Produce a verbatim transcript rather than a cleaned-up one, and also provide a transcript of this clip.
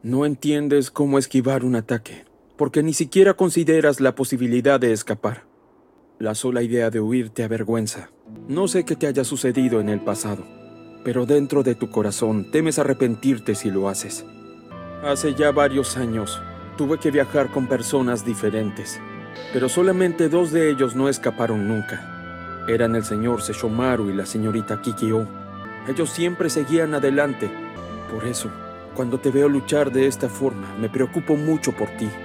No entiendes cómo esquivar un ataque, porque ni siquiera consideras la posibilidad de escapar. La sola idea de huir te avergüenza. No sé qué te haya sucedido en el pasado, pero dentro de tu corazón temes arrepentirte si lo haces. Hace ya varios años, tuve que viajar con personas diferentes, pero solamente dos de ellos no escaparon nunca. Eran el señor Sesshomaru y la señorita Kikyo. Ellos siempre seguían adelante. Por eso, cuando te veo luchar de esta forma, me preocupo mucho por ti.